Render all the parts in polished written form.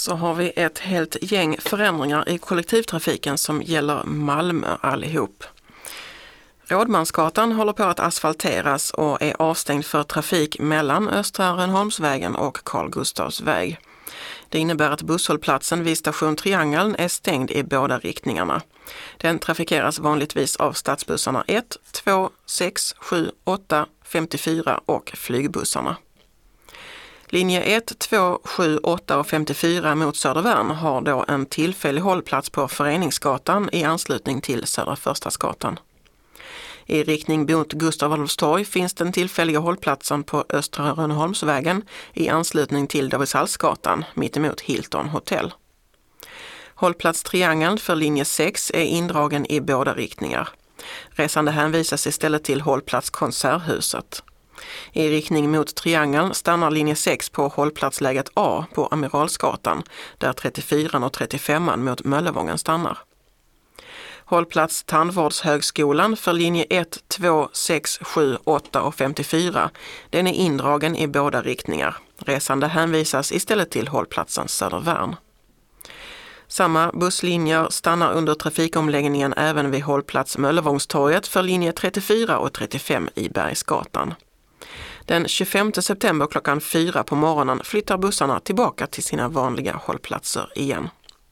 Så har vi ett helt gäng förändringar i kollektivtrafiken som gäller Malmö allihop. Rådmansgatan håller på att asfalteras och är avstängd för trafik mellan Östra Rönnholmsvägen och Carl Gustavs väg. Det innebär att busshållplatsen vid station Triangeln är stängd i båda riktningarna. Den trafikeras vanligtvis av stadsbussarna 1, 2, 6, 7, 8, 54 och flygbussarna. Linje 1, 2, 7, 8 och 54 mot Södervärn har då en tillfällig hållplats på Föreningsgatan i anslutning till Södra Förstadsgatan. I riktning mot Gustav Adolfs torg finns den tillfälliga hållplatsen på Östra Rönnholmsvägen i anslutning till Davidshallsgatan mittemot Hilton Hotel. Hållplats Triangeln för linje 6 är indragen i båda riktningar. Resande hänvisas istället till hållplats Konserthuset. I riktning mot Triangeln stannar linje 6 på hållplatsläget A på Amiralsgatan, där 34 och 35 mot Möllevången stannar. Hållplats Tandvårdshögskolan för linje 1, 2, 6, 7, 8 och 54. Den är indragen i båda riktningar. Resande hänvisas istället till hållplatsen Södervärn. Samma busslinjer stannar under trafikomläggningen även vid hållplats Möllevångstorget för linje 34 och 35 i Bergsgatan. Den 25 september klockan 4 på morgonen flyttar bussarna tillbaka till sina vanliga hållplatser igen.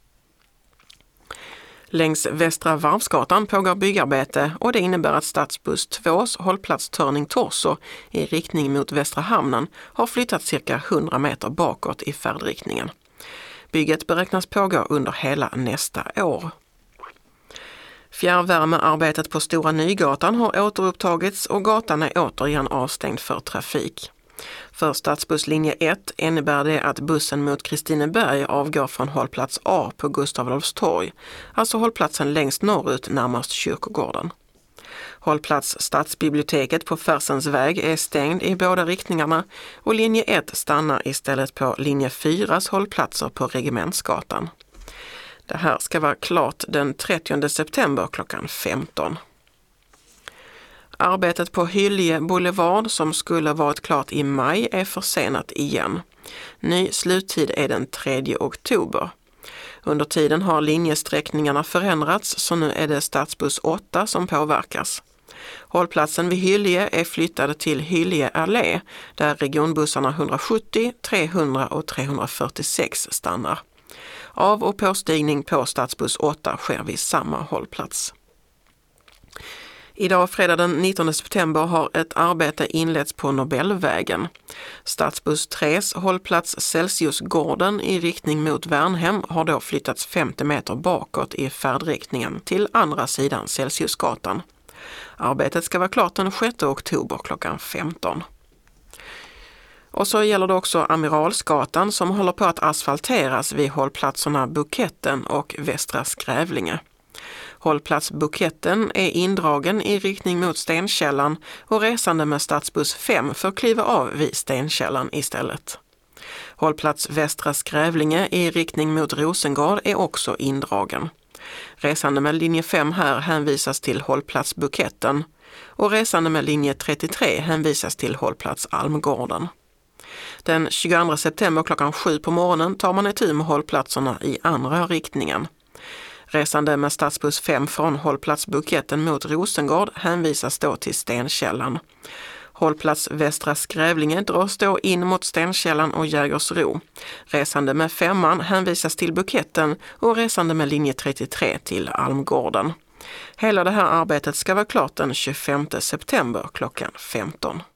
Längs Västra Varvsgatan pågår byggarbete och det innebär att stadsbuss 2s hållplats Törning Torso i riktning mot Västra hamnen har flyttat cirka 100 meter bakåt i färdriktningen. Bygget beräknas pågå under hela nästa år. Fjärrvärmearbetet på Stora Nygatan har återupptagits och gatan är återigen avstängd för trafik. För stadsbusslinje 1 innebär det att bussen mot Kristineberg avgår från hållplats A på Gustav Adolfs torg, alltså hållplatsen längst norrut närmast kyrkogården. Hållplats Stadsbiblioteket på Färsens väg är stängd i båda riktningarna och linje 1 stannar istället på linje 4s hållplatser på Regementsgatan. Det här ska vara klart den 30 september klockan 15. Arbetet på Hyllie Boulevard som skulle varit klart i maj är försenat igen. Ny sluttid är den 3 oktober. Under tiden har linjesträckningarna förändrats så nu är det stadsbuss 8 som påverkas. Hållplatsen vid Hyllie är flyttad till Hyllie allé där regionbussarna 170, 300 och 346 stannar. Av- och påstigning på stadsbuss 8 sker vid samma hållplats. Idag fredag den 19 september har ett arbete inletts på Nobelvägen. Stadsbuss 3s hållplats Celsiusgården i riktning mot Värnhem har då flyttats 50 meter bakåt i färdriktningen till andra sidan Celsiusgatan. Arbetet ska vara klart den 6 oktober klockan 15. Och så gäller det också Amiralsgatan som håller på att asfalteras vid hållplatserna Buketten och Västra Skrävlinge. Hållplats Buketten är indragen i riktning mot Stenkällan och resande med stadsbuss 5 får kliva av vid Stenkällan istället. Hållplats Västra Skrävlinge i riktning mot Rosengård är också indragen. Resande med linje 5 här hänvisas till hållplats Buketten och resande med linje 33 hänvisas till hållplats Almgården. Den 22 september klockan 7 på morgonen tar man itu med hållplatserna i andra riktningen. Resande med stadsbuss 5 från hållplats Buketten mot Rosengård hänvisas då till Stenkällan. Hållplats Västra Skrävlinge dras då in mot Stenkällan och Jägersro. Resande med 5 hänvisas till Buketten och resande med linje 33 till Almgården. Hela det här arbetet ska vara klart den 25 september klockan 15.